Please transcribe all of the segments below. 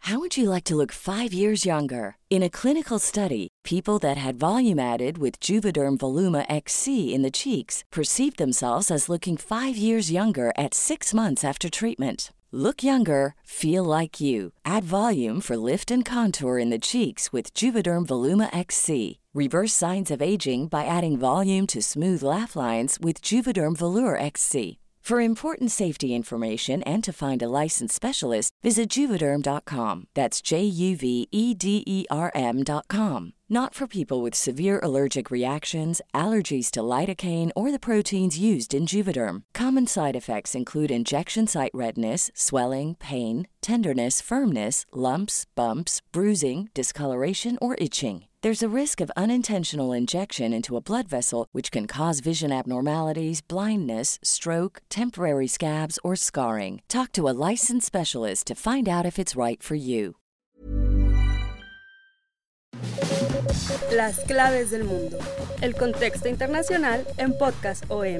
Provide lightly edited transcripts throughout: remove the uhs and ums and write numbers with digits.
How would you like to look 5 years younger? In a clinical study, people that had volume added with Juvederm Voluma XC in the cheeks perceived themselves as looking 5 years younger at 6 months after treatment. Look younger, feel like you. Add volume for lift and contour in the cheeks with Juvederm Voluma XC. Reverse signs of aging by adding volume to smooth laugh lines with Juvederm Volure XC. For important safety information and to find a licensed specialist, visit Juvederm.com. That's JUVEDERM.com. Not for people with severe allergic reactions, allergies to lidocaine, or the proteins used in Juvederm. Common side effects include injection site redness, swelling, pain, tenderness, firmness, lumps, bumps, bruising, discoloration, or itching. There's a risk of unintentional injection into a blood vessel, which can cause vision abnormalities, blindness, stroke, temporary scabs, or scarring. Talk to a licensed specialist to find out if it's right for you. Las claves del mundo. El contexto internacional en Podcast OM.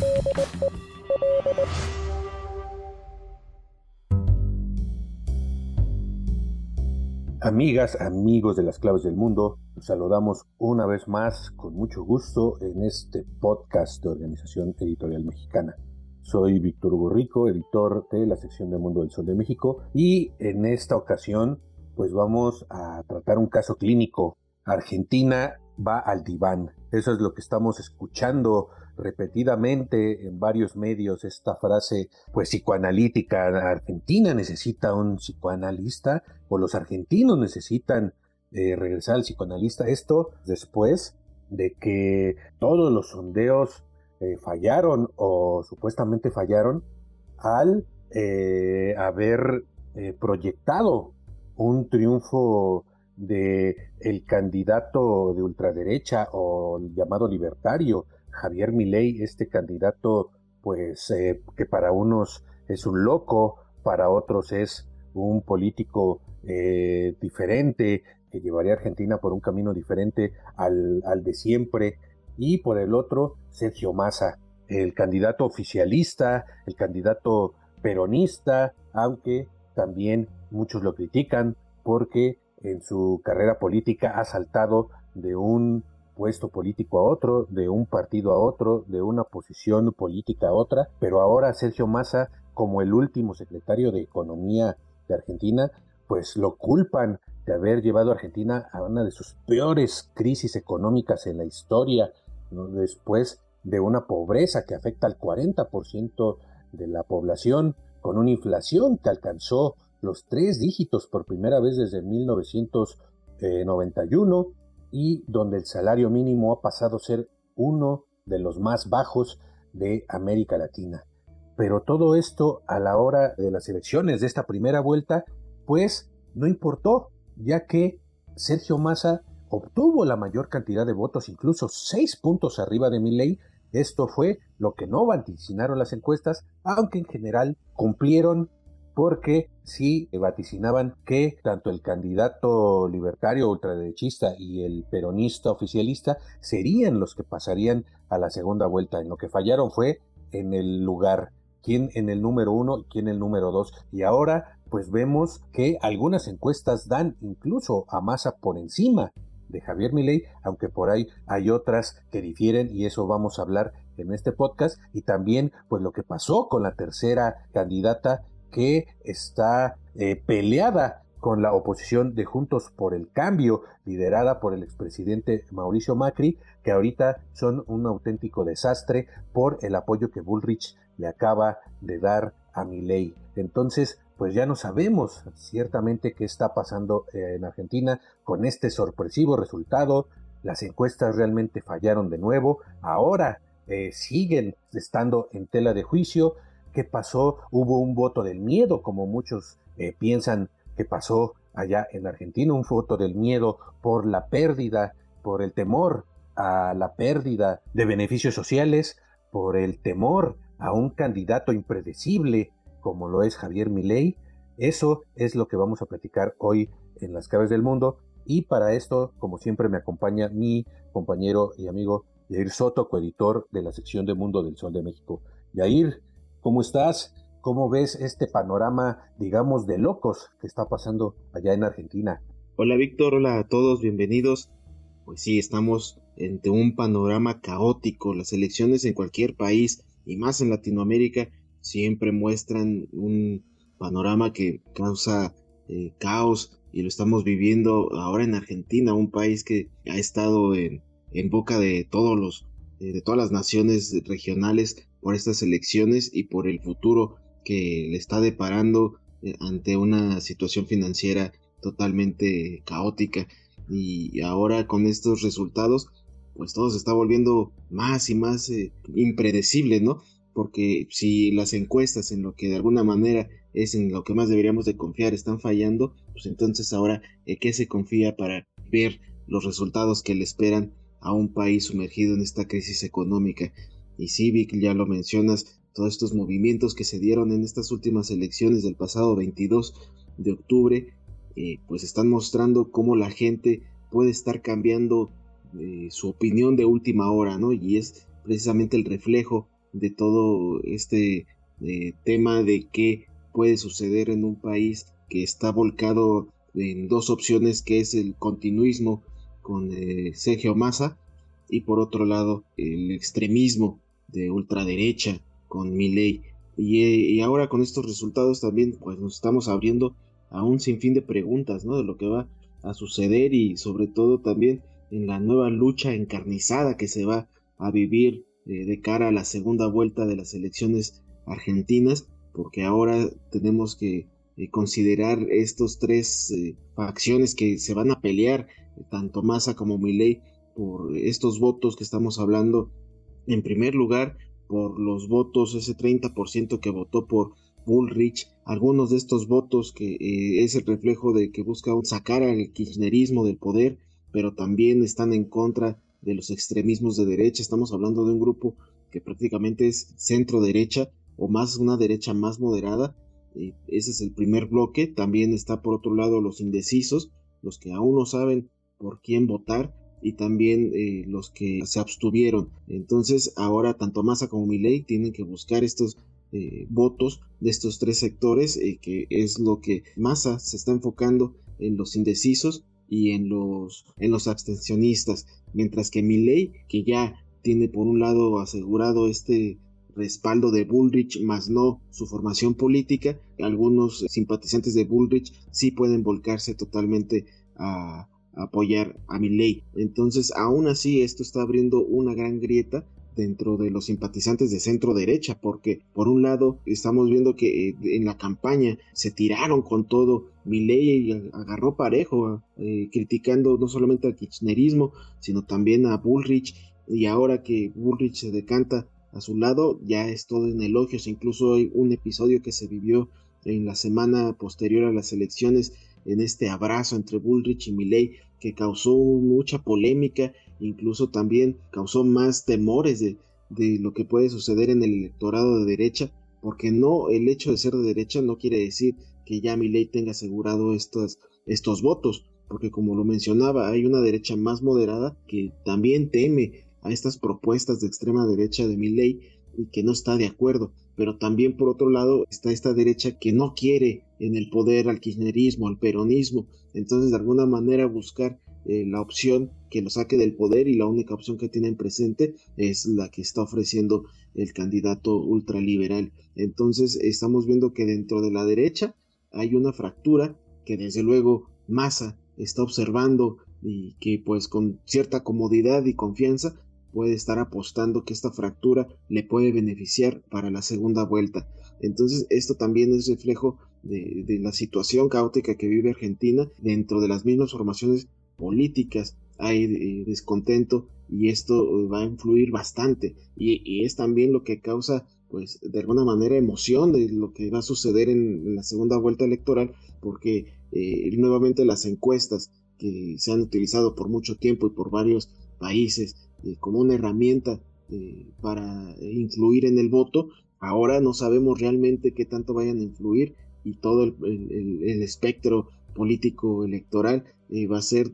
Amigas, amigos de las claves del mundo, los saludamos una vez más con mucho gusto en este podcast de Organización Editorial Mexicana. Soy Víctor Hugo Rico, editor de la sección de Mundo del Sol de México, y en esta ocasión pues vamos a tratar un caso clínico. Argentina va al diván. Eso es lo que estamos escuchando repetidamente en varios medios, esta frase pues psicoanalítica. Argentina necesita un psicoanalista, o los argentinos necesitan regresar al psicoanalista. Esto después de que todos los sondeos fallaron o supuestamente fallaron al haber proyectado un triunfo de el candidato de ultraderecha o el llamado libertario, Javier Milei, este candidato pues que para unos es un loco, para otros es un político diferente, que llevaría a Argentina por un camino diferente al de siempre, y por el otro Sergio Massa, el candidato oficialista, el candidato peronista, aunque también muchos lo critican porque en su carrera política ha saltado de un puesto político a otro, de un partido a otro, de una posición política a otra, pero ahora Sergio Massa, como el último secretario de Economía de Argentina, pues lo culpan de haber llevado a Argentina a una de sus peores crisis económicas en la historia, ¿no? Después de una pobreza que afecta al 40% de la población, con una inflación que alcanzó los 3 dígitos por primera vez desde 1991, y donde el salario mínimo ha pasado a ser uno de los más bajos de América Latina. Pero todo esto a la hora de las elecciones de esta primera vuelta, pues no importó, ya que Sergio Massa obtuvo la mayor cantidad de votos, incluso 6 puntos arriba de Milei. Esto fue lo que no vaticinaron las encuestas, aunque en general cumplieron, porque sí vaticinaban que tanto el candidato libertario ultraderechista y el peronista oficialista serían los que pasarían a la segunda vuelta. En lo que fallaron fue en el lugar, quién en el número 1 y quién en el número 2. Y ahora pues vemos que algunas encuestas dan incluso a Massa por encima de Javier Milei, aunque por ahí hay otras que difieren, y eso vamos a hablar en este podcast. Y también pues lo que pasó con la tercera candidata, que está peleada con la oposición de Juntos por el Cambio, liderada por el expresidente Mauricio Macri, que ahorita son un auténtico desastre por el apoyo que Bullrich le acaba de dar a Milei. Entonces, pues ya no sabemos ciertamente qué está pasando en Argentina con este sorpresivo resultado. Las encuestas realmente fallaron de nuevo. Ahora siguen estando en tela de juicio. ¿Qué pasó? Hubo un voto del miedo, como muchos piensan que pasó allá en Argentina, un voto del miedo por la pérdida, por el temor a la pérdida de beneficios sociales, por el temor a un candidato impredecible como lo es Javier Milei. Eso es lo que vamos a platicar hoy en Las Claves del Mundo, y para esto, como siempre, me acompaña mi compañero y amigo Yair Soto, coeditor de la sección de Mundo del Sol de México. Yair, ¿cómo estás? ¿Cómo ves este panorama, digamos, de locos que está pasando allá en Argentina? Hola Víctor, hola a todos, bienvenidos. Pues sí, estamos ante un panorama caótico. Las elecciones en cualquier país y más en Latinoamérica siempre muestran un panorama que causa caos, y lo estamos viviendo ahora en Argentina, un país que ha estado en boca de de todas las naciones regionales por estas elecciones y por el futuro que le está deparando ante una situación financiera totalmente caótica. Y ahora con estos resultados, pues todo se está volviendo más y más impredecible, ¿no? Porque si las encuestas, en lo que de alguna manera es en lo que más deberíamos de confiar, están fallando, pues entonces ahora, ¿qué se confía para ver los resultados que le esperan a un país sumergido en esta crisis económica? Y sí, Vic, ya lo mencionas, todos estos movimientos que se dieron en estas últimas elecciones del pasado 22 de octubre, pues están mostrando cómo la gente puede estar cambiando su opinión de última hora, ¿no? Y es precisamente el reflejo de todo este tema de qué puede suceder en un país que está volcado en dos opciones, que es el continuismo con Sergio Massa, y por otro lado el extremismo de ultraderecha con Milei. Y ahora con estos resultados también pues nos estamos abriendo a un sinfín de preguntas, ¿no? De lo que va a suceder, y sobre todo también en la nueva lucha encarnizada que se va a vivir de cara a la segunda vuelta de las elecciones argentinas, porque ahora tenemos que considerar estos tres facciones que se van a pelear, tanto Massa como Milei, por estos votos que estamos hablando. En primer lugar, por los votos, ese 30% que votó por Bullrich, algunos de estos votos que es el reflejo de que busca sacar al kirchnerismo del poder, pero también están en contra de los extremismos de derecha. Estamos hablando de un grupo que prácticamente es centro derecha, o más una derecha más moderada. Ese es el primer bloque. También está por otro lado los indecisos, los que aún no saben por quién votar, y también los que se abstuvieron. Entonces ahora tanto Massa como Milei tienen que buscar estos votos de estos tres sectores, que es lo que Massa se está enfocando en los indecisos y en los abstencionistas, mientras que Milei, que ya tiene por un lado asegurado este respaldo de Bullrich, más no su formación política, algunos simpatizantes de Bullrich sí pueden volcarse totalmente a apoyar a Milei. Entonces, aún así, esto está abriendo una gran grieta dentro de los simpatizantes de centro derecha, porque por un lado estamos viendo que en la campaña se tiraron con todo. Milei agarró parejo, criticando no solamente al kirchnerismo, sino también a Bullrich, y ahora que Bullrich se decanta a su lado, ya es todo en elogios. Incluso hay un episodio que se vivió en la semana posterior a las elecciones, en este abrazo entre Bullrich y Milei, que causó mucha polémica, incluso también causó más temores de lo que puede suceder en el electorado de derecha, porque no, el hecho de ser de derecha no quiere decir que ya Milei tenga asegurado estos votos, porque como lo mencionaba, hay una derecha más moderada que también teme a estas propuestas de extrema derecha de Milei y que no está de acuerdo. Pero también por otro lado está esta derecha que no quiere en el poder al kirchnerismo, al peronismo. Entonces de alguna manera buscar la opción que lo saque del poder, y la única opción que tienen presente es la que está ofreciendo el candidato ultraliberal. Entonces estamos viendo que dentro de la derecha hay una fractura que desde luego Massa está observando, y que pues con cierta comodidad y confianza puede estar apostando que esta fractura le puede beneficiar para la segunda vuelta. Entonces esto también es reflejo de la situación caótica que vive Argentina. Dentro de las mismas formaciones políticas hay descontento, y esto va a influir bastante, y es también lo que causa pues de alguna manera emoción de lo que va a suceder en la segunda vuelta electoral, porque nuevamente las encuestas que se han utilizado por mucho tiempo y por varios países como una herramienta para influir en el voto, ahora no sabemos realmente qué tanto vayan a influir, y todo el espectro político electoral va a ser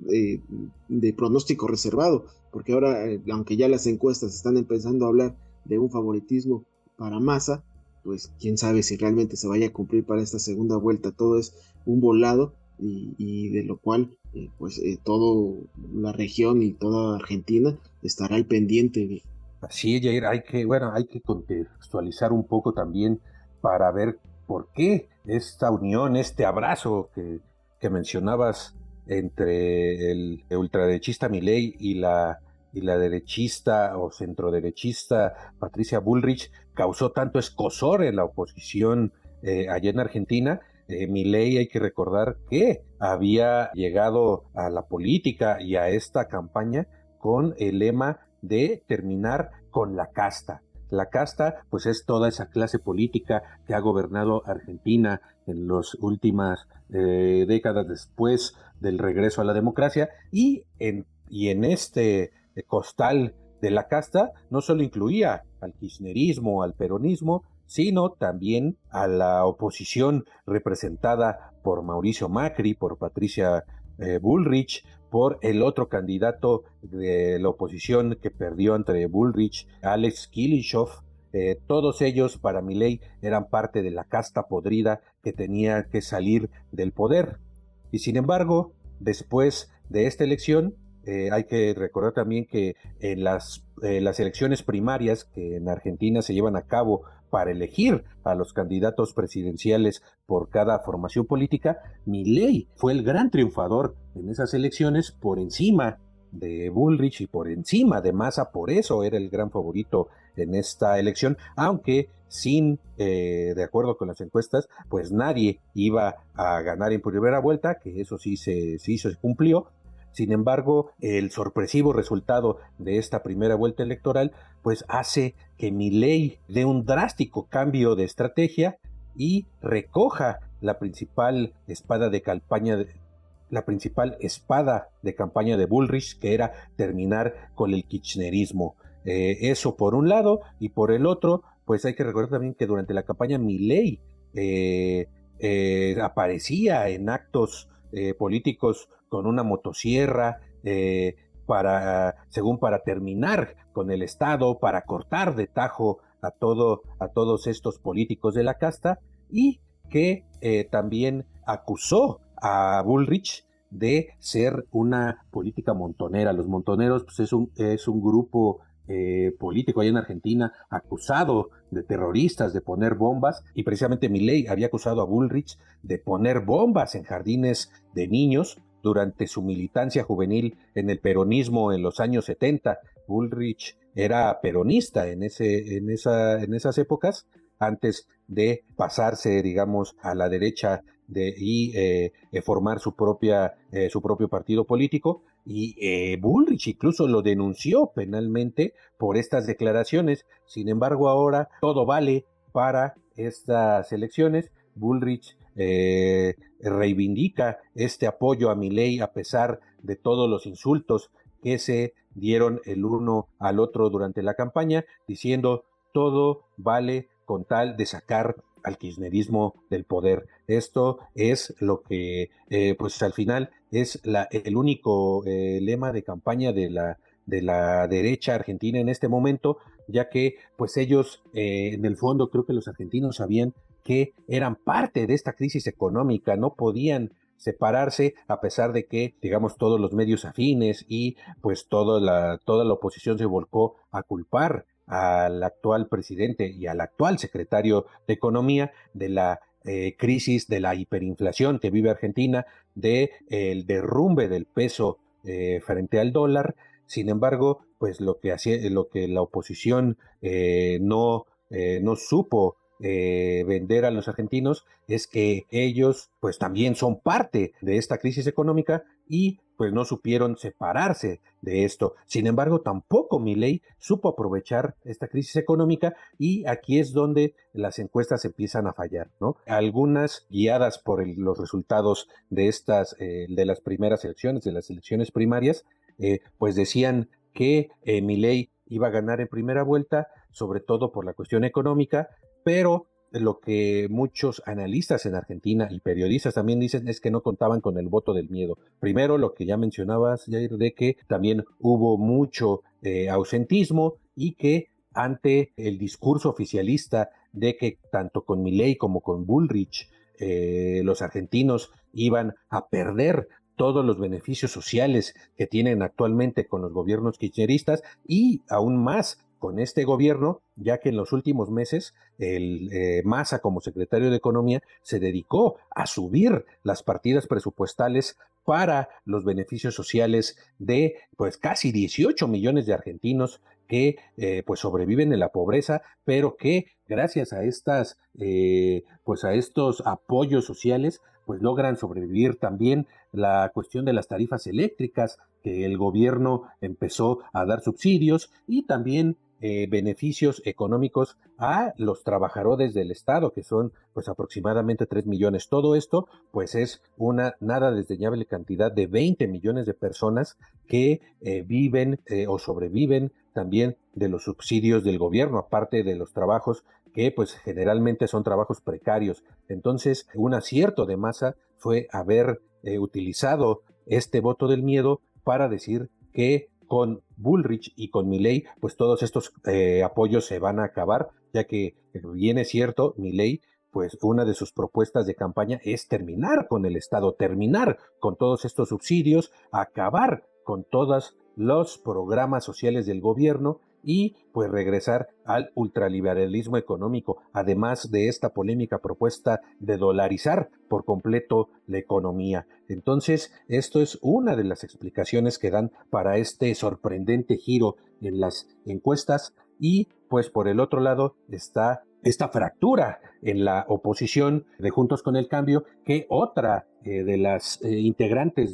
de pronóstico reservado, porque ahora, aunque ya las encuestas están empezando a hablar de un favoritismo para Massa, pues quién sabe si realmente se vaya a cumplir para esta segunda vuelta. Todo es un volado y de lo cual toda la región y toda Argentina estará al pendiente. Así es, Jair, hay que contextualizar un poco también para ver por qué esta unión, este abrazo que mencionabas entre el ultraderechista Milei y la derechista o centroderechista Patricia Bullrich causó tanto escozor en la oposición allá en Argentina. Milei, hay que recordar que había llegado a la política y a esta campaña con el lema de terminar con la casta. La casta, pues es toda esa clase política que ha gobernado Argentina en las últimas décadas después del regreso a la democracia y en este costal de la casta no solo incluía al kirchnerismo, al peronismo, sino también a la oposición representada por Mauricio Macri, por Patricia Bullrich, por el otro candidato de la oposición que perdió entre Bullrich, Alex Kilishov. Todos ellos, para Milei, eran parte de la casta podrida que tenía que salir del poder. Y sin embargo, después de esta elección, hay que recordar también que en las elecciones primarias que en Argentina se llevan a cabo para elegir a los candidatos presidenciales por cada formación política, Milei fue el gran triunfador en esas elecciones por encima de Bullrich y por encima de Massa, por eso era el gran favorito en esta elección, aunque de acuerdo con las encuestas, pues nadie iba a ganar en primera vuelta, que eso sí se cumplió. Sin embargo, el sorpresivo resultado de esta primera vuelta electoral pues hace que Milei dé un drástico cambio de estrategia y recoja la principal espada de campaña de Bullrich, que era terminar con el kirchnerismo. Eso por un lado, y por el otro, pues hay que recordar también que durante la campaña Milei aparecía en actos políticos con una motosierra, para terminar con el Estado, para cortar de tajo a todos estos políticos de la casta, y que también acusó a Bullrich de ser una política montonera. Los montoneros pues, es un grupo político allá en Argentina acusado de terroristas, de poner bombas, y precisamente Milei había acusado a Bullrich de poner bombas en jardines de niños durante su militancia juvenil en el peronismo en los años 70. Bullrich era peronista en esas épocas, antes de pasarse, digamos, a la derecha y formar su propio partido político. Y Bullrich incluso lo denunció penalmente por estas declaraciones. Sin embargo, ahora todo vale para estas elecciones. Bullrich reivindica este apoyo a Milei a pesar de todos los insultos que se dieron el uno al otro durante la campaña, diciendo todo vale con tal de sacar al kirchnerismo del poder. Esto es lo que, pues al final, es el único lema de campaña de la derecha argentina en este momento, ya que pues ellos, en el fondo, creo que los argentinos sabían que eran parte de esta crisis económica, no podían separarse a pesar de que, digamos, todos los medios afines y pues toda la oposición se volcó a culpar al actual presidente y al actual secretario de Economía de la crisis de la hiperinflación que vive Argentina, del derrumbe del peso frente al dólar. Sin embargo, pues lo que la oposición no supo vender a los argentinos es que ellos pues también son parte de esta crisis económica y pues no supieron separarse de esto. Sin embargo, tampoco Milei supo aprovechar esta crisis económica, y aquí es donde las encuestas empiezan a fallar, ¿no? Algunas guiadas por los resultados de las primeras elecciones, de las elecciones primarias, pues decían que Milei iba a ganar en primera vuelta, sobre todo por la cuestión económica, pero lo que muchos analistas en Argentina y periodistas también dicen es que no contaban con el voto del miedo. Primero, lo que ya mencionabas, Jair, de que también hubo mucho ausentismo y que ante el discurso oficialista de que tanto con Milei como con Bullrich los argentinos iban a perder todos los beneficios sociales que tienen actualmente con los gobiernos kirchneristas y aún más con este gobierno, ya que en los últimos meses el Massa como secretario de Economía se dedicó a subir las partidas presupuestales para los beneficios sociales de pues casi 18 millones de argentinos que pues sobreviven en la pobreza, pero que gracias a estas pues a estos apoyos sociales pues logran sobrevivir. También la cuestión de las tarifas eléctricas, que el gobierno empezó a dar subsidios, y también beneficios económicos a los trabajadores del Estado, que son pues aproximadamente 3 millones. Todo esto pues es una nada desdeñable cantidad de 20 millones de personas que viven o sobreviven también de los subsidios del gobierno, aparte de los trabajos que pues generalmente son trabajos precarios. Entonces, un acierto de Massa fue haber utilizado este voto del miedo para decir que con Bullrich y con Milei, pues todos estos apoyos se van a acabar, ya que bien es cierto, Milei, pues una de sus propuestas de campaña es terminar con el Estado, terminar con todos estos subsidios, acabar con todos los programas sociales del gobierno y pues regresar al ultraliberalismo económico, además de esta polémica propuesta de dolarizar por completo la economía. Entonces, esto es una de las explicaciones que dan para este sorprendente giro en las encuestas. Y pues por el otro lado está esta fractura en la oposición de Juntos con el Cambio, que otra de las integrantes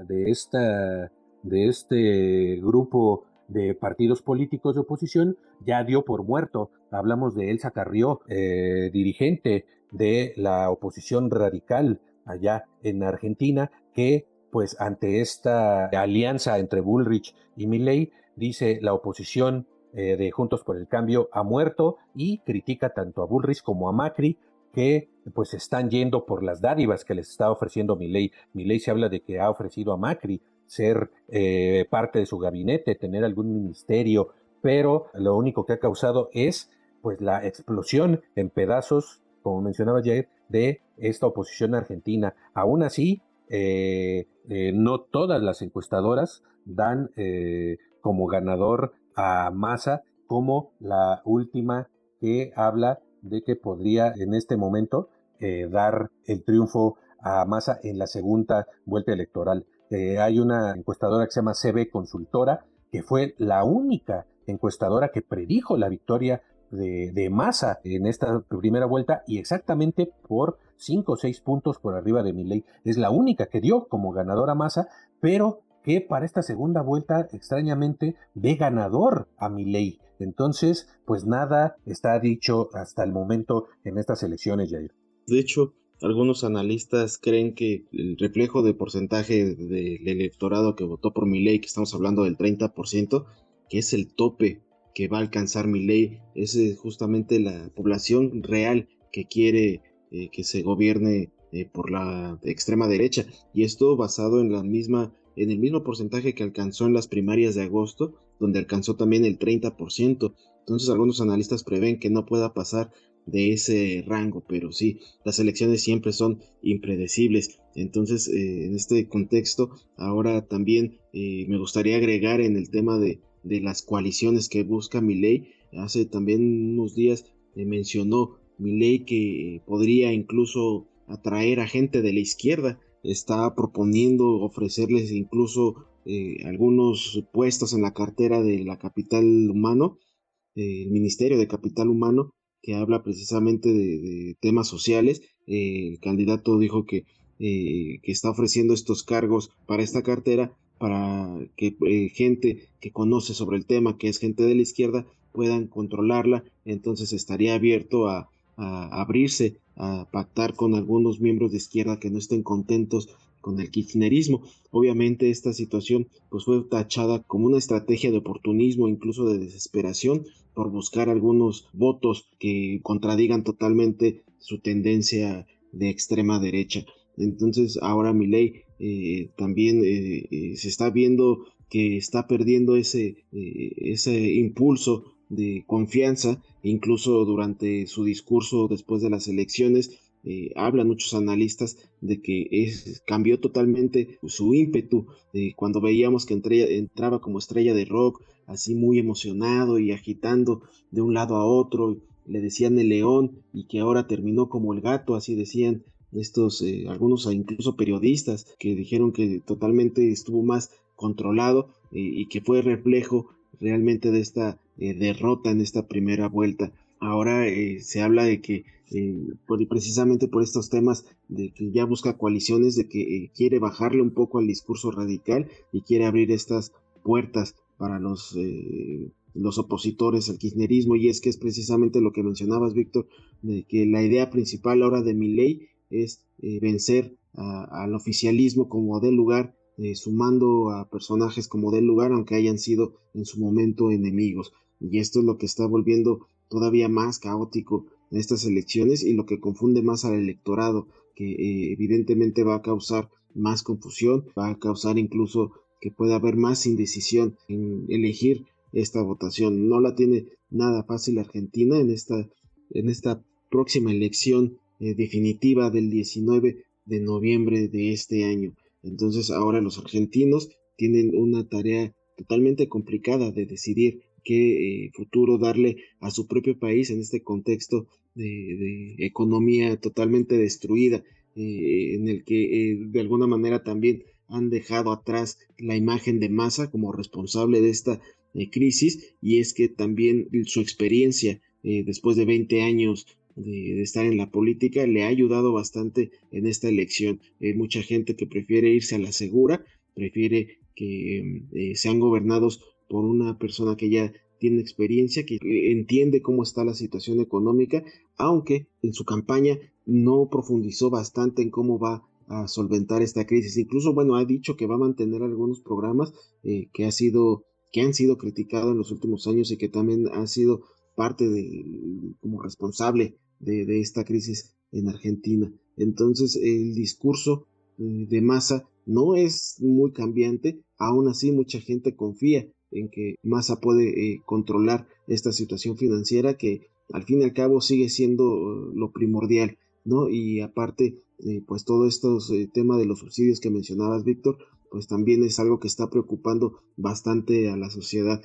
de este grupo de partidos políticos de oposición ya dio por muerto. Hablamos de Elsa Carrió, dirigente de la oposición radical allá en Argentina, que pues ante esta alianza entre Bullrich y Milei, dice la oposición de Juntos por el Cambio ha muerto, y critica tanto a Bullrich como a Macri, que pues están yendo por las dádivas que les está ofreciendo Milei. Milei se habla de que ha ofrecido a Macri ser parte de su gabinete, tener algún ministerio, pero lo único que ha causado es pues la explosión en pedazos, como mencionaba Jair, de esta oposición argentina. Aún así, no todas las encuestadoras dan como ganador a Massa, como la última, que habla de que podría en este momento dar el triunfo a Massa en la segunda vuelta electoral. Hay una encuestadora que se llama CB Consultora, que fue la única encuestadora que predijo la victoria de Massa en esta primera vuelta, y exactamente por 5 o 6 puntos por arriba de Milei. Es la única que dio como ganadora a Massa, pero que para esta segunda vuelta extrañamente ve ganador a Milei. Entonces, pues nada está dicho hasta el momento en estas elecciones, Jair. De hecho, algunos analistas creen que el reflejo de porcentaje del electorado que votó por Milei, que estamos hablando del 30%, que es el tope que va a alcanzar Milei, es justamente la población real que quiere que se gobierne por la extrema derecha, y esto basado en el mismo porcentaje que alcanzó en las primarias de agosto, donde alcanzó también el 30%. Entonces algunos analistas prevén que no pueda pasar de ese rango, pero sí, las elecciones siempre son impredecibles. Entonces, en este contexto, ahora también me gustaría agregar en el tema de las coaliciones que busca Milei. Hace también unos días mencionó Milei que podría incluso atraer a gente de la izquierda. Está proponiendo ofrecerles incluso algunos puestos en la cartera de la Capital Humano, el Ministerio de Capital Humano, que habla precisamente de temas sociales. El candidato dijo que está ofreciendo estos cargos para esta cartera para que gente que conoce sobre el tema, que es gente de la izquierda, puedan controlarla. Entonces estaría abierto a abrirse, a pactar con algunos miembros de izquierda que no estén contentos con el kirchnerismo. Obviamente esta situación pues fue tachada como una estrategia de oportunismo, incluso de desesperación, por buscar algunos votos que contradigan totalmente su tendencia de extrema derecha. Entonces ahora Milei también se está viendo que está perdiendo ese impulso de confianza. Incluso durante su discurso después de las elecciones, hablan muchos analistas de que cambió totalmente su ímpetu. Cuando veíamos que entraba como estrella de rock, así muy emocionado y agitando de un lado a otro, le decían el león, y que ahora terminó como el gato, así decían estos, algunos incluso periodistas que dijeron que totalmente estuvo más controlado, y que fue reflejo realmente de esta derrota en esta primera vuelta. Ahora se habla de que precisamente por estos temas de que ya busca coaliciones, de que quiere bajarle un poco al discurso radical y quiere abrir estas puertas para los opositores al kirchnerismo. Y es que es precisamente lo que mencionabas, Víctor, de que la idea principal ahora de Milei es vencer al oficialismo como dé lugar, sumando a personajes como dé lugar, aunque hayan sido en su momento enemigos. Y esto es lo que está volviendo todavía más caótico en estas elecciones, y lo que confunde más al electorado, que evidentemente va a causar más confusión, va a causar incluso que pueda haber más indecisión en elegir esta votación. No la tiene nada fácil Argentina en esta próxima elección definitiva del 19 de noviembre de este año. Entonces ahora los argentinos tienen una tarea totalmente complicada de decidir qué futuro darle a su propio país en este contexto de economía totalmente destruida, en el que de alguna manera también han dejado atrás la imagen de Massa como responsable de esta crisis. Y es que también su experiencia después de 20 años de estar en la política le ha ayudado bastante en esta elección. Mucha gente que prefiere irse a la segura, prefiere que sean gobernados por una persona que ya tiene experiencia, que entiende cómo está la situación económica, aunque en su campaña no profundizó bastante en cómo va a solventar esta crisis. Incluso, bueno, ha dicho que va a mantener algunos programas que han sido criticados en los últimos años, y que también ha sido parte como responsable de esta crisis en Argentina. Entonces, el discurso de Massa no es muy cambiante. Aún así mucha gente confía en que Massa puede controlar esta situación financiera, que al fin y al cabo sigue siendo lo primordial, ¿no? Y aparte, pues todo estos tema de los subsidios que mencionabas, Víctor, pues también es algo que está preocupando bastante a la sociedad,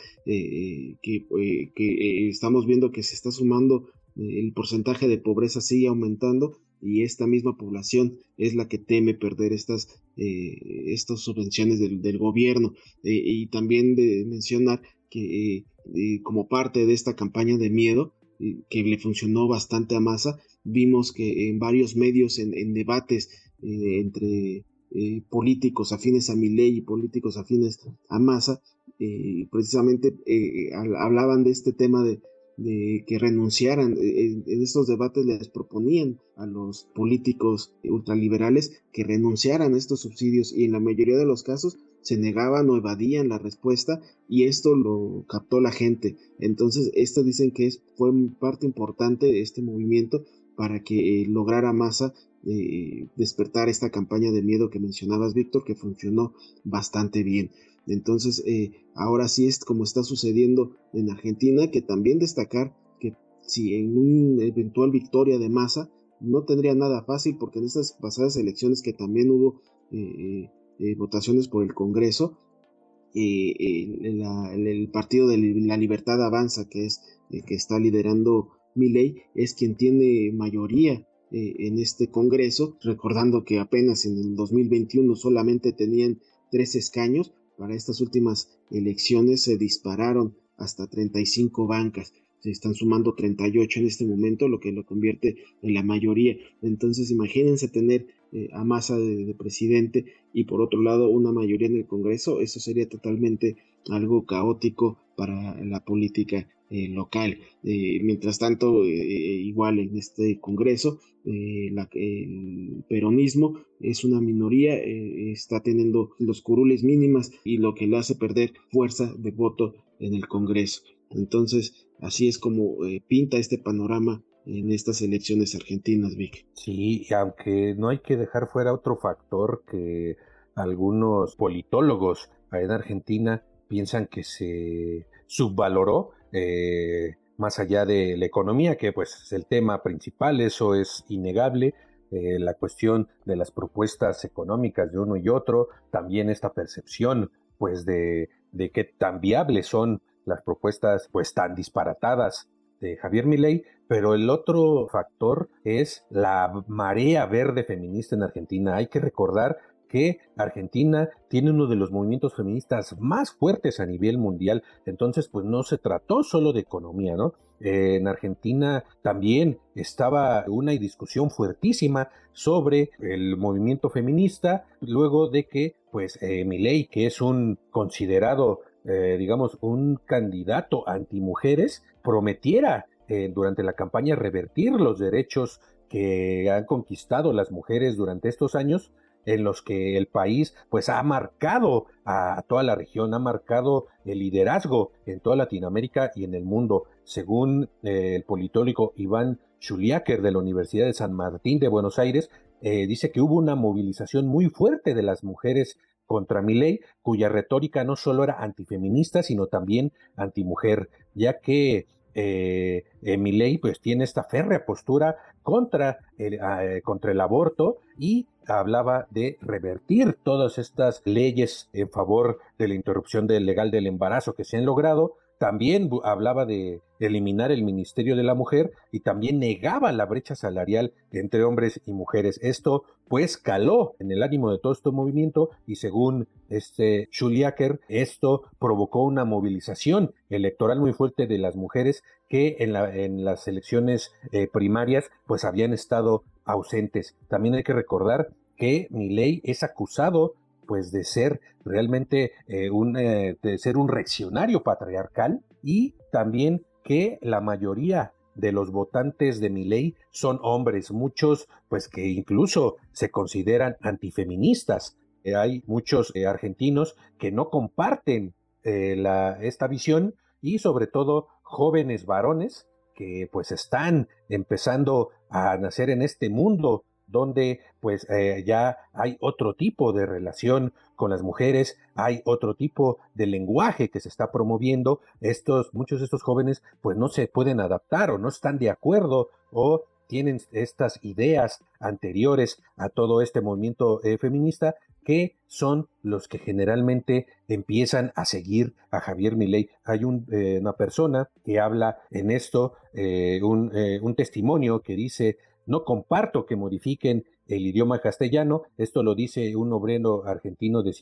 que estamos viendo que se está sumando, el porcentaje de pobreza sigue aumentando, y esta misma población es la que teme perder estas subvenciones del gobierno. Y también de mencionar que como parte de esta campaña de miedo, que le funcionó bastante a Massa, vimos que en varios medios, en debates entre políticos afines a Milei y políticos afines a Massa, precisamente hablaban de este tema de que renunciaran. En estos debates les proponían a los políticos ultraliberales que renunciaran a estos subsidios, y en la mayoría de los casos se negaban o evadían la respuesta, y esto lo captó la gente. Entonces esto dicen que fue parte importante de este movimiento para que lograra Massa despertar esta campaña de miedo que mencionabas, Víctor, que funcionó bastante bien. Entonces, ahora sí es como está sucediendo en Argentina, que también destacar que si en una eventual victoria de Massa, no tendría nada fácil, porque en estas pasadas elecciones que también hubo votaciones por el Congreso, el Partido de la Libertad Avanza, que es el que está liderando Milei, es quien tiene mayoría en este Congreso, recordando que apenas en el 2021 solamente tenían 3 escaños. Para estas últimas elecciones se dispararon hasta 35 bancas. Se están sumando 38 en este momento, lo que lo convierte en la mayoría. Entonces imagínense tener a Massa de presidente, y por otro lado una mayoría en el Congreso. Eso sería totalmente algo caótico para la política local. Mientras tanto, igual en este Congreso, el peronismo es una minoría, está teniendo los curules mínimas, y lo que le hace perder fuerza de voto en el Congreso. Entonces, así es como pinta este panorama en estas elecciones argentinas, Vic. Sí, aunque no hay que dejar fuera otro factor que algunos politólogos en Argentina piensan que se subvaloró, más allá de la economía, que pues es el tema principal, eso es innegable. La cuestión de las propuestas económicas de uno y otro, también esta percepción pues de qué tan viables son las propuestas pues tan disparatadas de Javier Milei, pero el otro factor es la marea verde feminista en Argentina. Hay que recordar que Argentina tiene uno de los movimientos feministas más fuertes a nivel mundial, entonces pues no se trató solo de economía, ¿no? En Argentina también estaba una discusión fuertísima sobre el movimiento feminista, luego de que pues Milei, que es un considerado digamos, un candidato antimujeres, prometiera durante la campaña revertir los derechos que han conquistado las mujeres durante estos años, en los que el país pues ha marcado a toda la región, ha marcado el liderazgo en toda Latinoamérica y en el mundo. Según el politólogo Iván Schuliaker de la Universidad de San Martín de Buenos Aires, dice que hubo una movilización muy fuerte de las mujeres contra Milei, cuya retórica no solo era antifeminista, sino también antimujer, ya que Milei pues tiene esta férrea postura contra el aborto y hablaba de revertir todas estas leyes en favor de la interrupción legal del embarazo que se han logrado. También hablaba de eliminar el Ministerio de la Mujer y también negaba la brecha salarial entre hombres y mujeres. Esto pues caló en el ánimo de todo este movimiento y según Schuliaker, esto provocó una movilización electoral muy fuerte de las mujeres que en las elecciones primarias pues habían estado ausentes. También hay que recordar que Milei es acusado pues de ser realmente de ser un reaccionario patriarcal y también que la mayoría de los votantes de Milei son hombres, muchos pues que incluso se consideran antifeministas. Hay muchos argentinos que no comparten esta visión y sobre todo jóvenes varones que pues están empezando a nacer en este mundo donde pues ya hay otro tipo de relación con las mujeres, hay otro tipo de lenguaje que se está promoviendo. Muchos de estos jóvenes pues no se pueden adaptar o no están de acuerdo o tienen estas ideas anteriores a todo este movimiento feminista que son los que generalmente empiezan a seguir a Javier Milei. Hay una persona que habla en esto, un testimonio que dice: no comparto que modifiquen el idioma castellano. Esto lo dice un obrero argentino de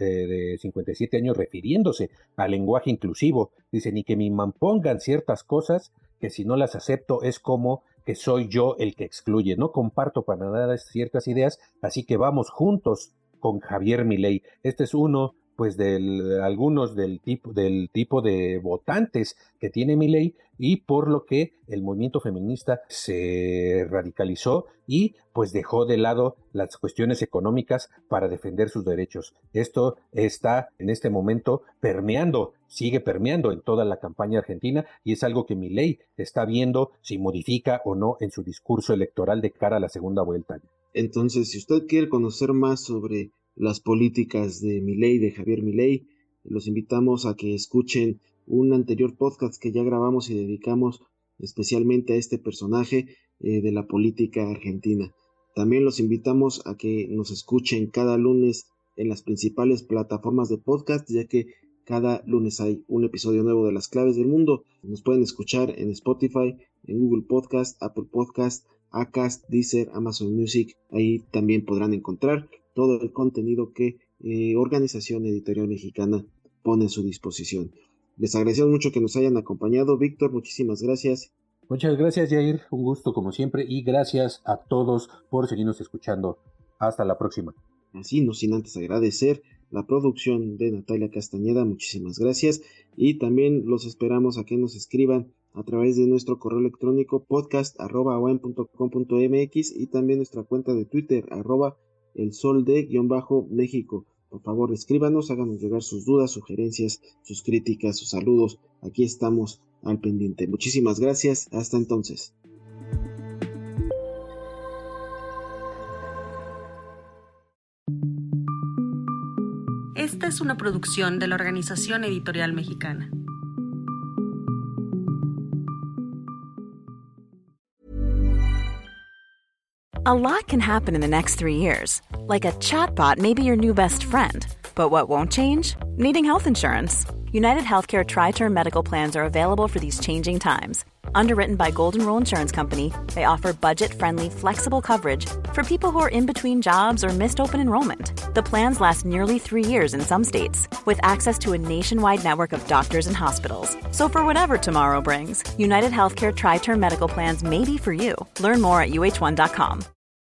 57 años refiriéndose al lenguaje inclusivo. Dice: ni que me impongan ciertas cosas que si no las acepto es como que soy yo el que excluye. No comparto para nada ciertas ideas, así que vamos juntos con Javier Milei. Este es uno pues algunos del tipo de votantes que tiene Milei y por lo que el movimiento feminista se radicalizó y pues dejó de lado las cuestiones económicas para defender sus derechos. Esto está en este momento sigue permeando en toda la campaña argentina y es algo que Milei está viendo si modifica o no en su discurso electoral de cara a la segunda vuelta. Entonces, si usted quiere conocer más sobre las políticas de Milei, de Javier Milei, los invitamos a que escuchen un anterior podcast que ya grabamos y dedicamos especialmente a este personaje de la política argentina. También los invitamos a que nos escuchen cada lunes en las principales plataformas de podcast, ya que cada lunes hay un episodio nuevo de Las Claves del Mundo. Nos pueden escuchar en Spotify, en Google Podcast, Apple Podcast, Acast, Deezer, Amazon Music. Ahí también podrán encontrar todo el contenido que Organización Editorial Mexicana pone a su disposición. Les agradecemos mucho que nos hayan acompañado. Víctor, muchísimas gracias. Muchas gracias, Jair. Un gusto como siempre y gracias a todos por seguirnos escuchando. Hasta la próxima. Así, no sin antes agradecer la producción de Natalia Castañeda. Muchísimas gracias. Y también los esperamos a que nos escriban a través de nuestro correo electrónico podcast@oen.com.mx y también nuestra cuenta de Twitter @elsolde_México. Por favor, escríbanos, háganos llegar sus dudas, sugerencias, sus críticas, sus saludos. Aquí estamos al pendiente. Muchísimas gracias. Hasta entonces. Esta es una producción de la Organización Editorial Mexicana. A lot can happen in the next 3 years. Like a chatbot may be your new best friend. But what won't change? Needing health insurance. United Healthcare Tri-Term Medical Plans are available for these changing times. Underwritten by Golden Rule Insurance Company, they offer budget-friendly, flexible coverage for people who are in between jobs or missed open enrollment. The plans last nearly 3 years in some states, with access to a nationwide network of doctors and hospitals. So for whatever tomorrow brings, United Healthcare Tri-Term Medical Plans may be for you. Learn more at uh1.com.